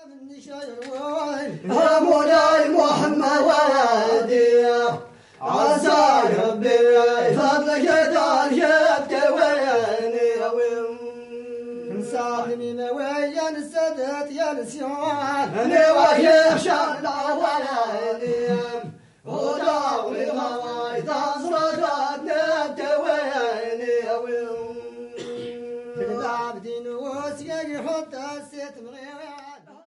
يا مولاي محمد ولدي عسى ربي فضلك يدار وين سالمين ويا السادات يا نسيان انا ويا شعلا ولدي وداوي هواي تصرخ نبت وين العبد وسيق يحط الست